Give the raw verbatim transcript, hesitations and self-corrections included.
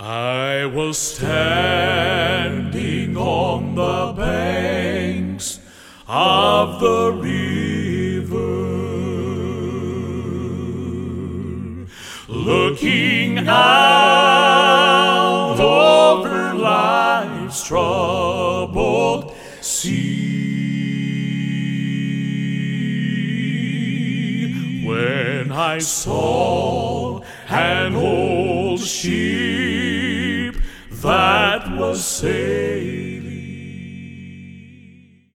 I was standing on the banks of the river, looking out over life's troubled sea, when I saw an old ship that was saved.